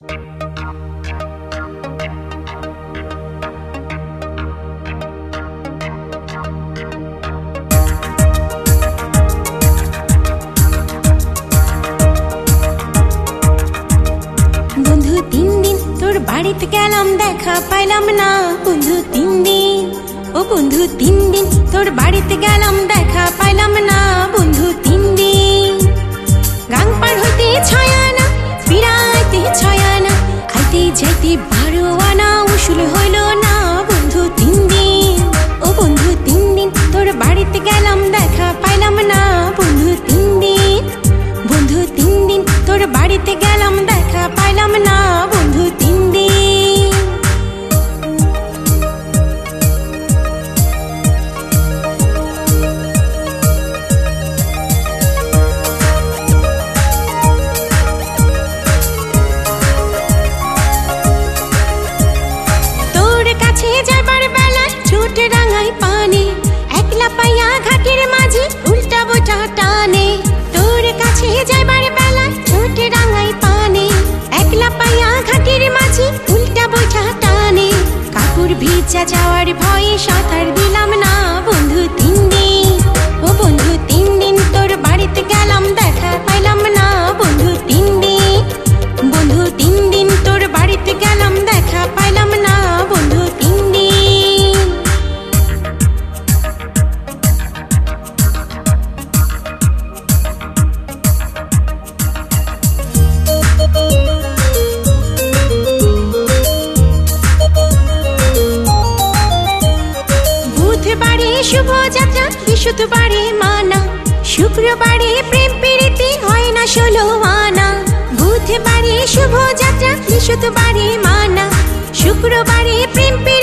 বন্ধু 3 দিন তোর বাড়িতে গেলাম, দেখা পাইলাম না। বন্ধু 3 দিন, ও বন্ধু 3 দিন তোর বাড়িতে গেলাম, দেখা পাইলাম না। বন্ধু 3 দিন গাং পার হইতে 6 আনা, ফিরাইতে 6 আনা, আইতে যাইতে 12 আনা, উসুল হইল না। বন্ধু 3 দিন, ও বন্ধু 3 দিন তোর বাড়িতে গেলাম, দেখা পাইলাম না। বন্ধু 3 দিন, বন্ধু 3 দিন তোর বাড়িতে গেলাম, দেখা পাইলাম না। বন্ধু 3 দিন। তোর কাছে যাবার বেলায় ছোট রাঙাই পানে, একলা পাইয়া ঘাটের মাঝে উল্টা বোঝা টানে। তোর কাছে যাবার বেলায় ছোট রাঙাই পানে, একলা পাইয়া ঘাটের মাঝে উল্টা বোঝা টানে। কাপড় ভিজা যাওয়ার ভয়ে সাঁতার দিলাম না। বন্ধু 3 দিন, ও বন্ধু 3 দিন তোর বাড়িতে গেলাম, দেখা পাইলাম না। বন্ধু 3 দিন, বন্ধু 3 দিন তোর বাড়িতে গেলাম, দেখা পাইলাম না। বন্ধু 3 দিন। বুধবারে শুভযাত্রা, বৃহস্পতিবারে মানা, শুক্রবারে প্রেম প্রীতি হয় না 16 আনা। বুধবারে শুভযাত্রা, বৃহস্পতিবারে মানা, শুক্রবারে প্রেম